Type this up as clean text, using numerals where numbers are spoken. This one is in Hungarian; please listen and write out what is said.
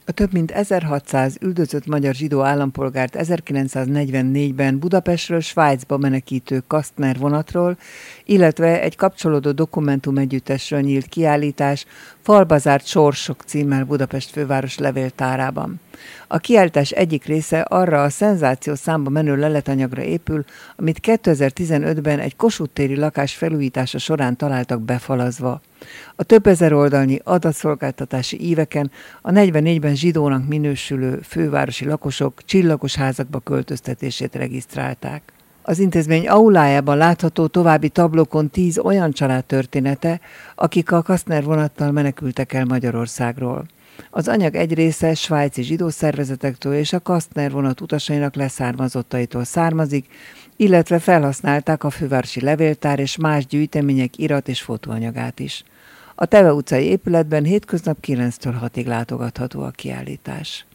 A több mint 1600 üldözött magyar zsidó állampolgárt 1944-ben Budapestről Svájcba menekítő Kastner vonatról, illetve egy kapcsolódó dokumentumegyüttesről nyílt kiállítás Falba zárt sorsok címmel Budapest főváros levéltárában. A kiállítás egyik része arra a szenzációs számba menő leletanyagra épül, amit 2015-ben egy Kossuth téri lakás felújítása során találtak befalazva. A több ezer oldalnyi adatszolgáltatási íveken a 44-ben zsidónak minősülő fővárosi lakosok csillagos házakba költöztetését regisztrálták. Az intézmény aulájában látható további tablókon 10 olyan család története, akik a Kastner vonattal menekültek el Magyarországról. Az anyag egy része svájci zsidó szervezetektől és a Kastner vonat utasainak leszármazottaitól származik, illetve felhasználták a fővárosi levéltár és más gyűjtemények irat- és fotóanyagát is. A Teve utcai épületben hétköznap 9-től 6-ig látogatható a kiállítás.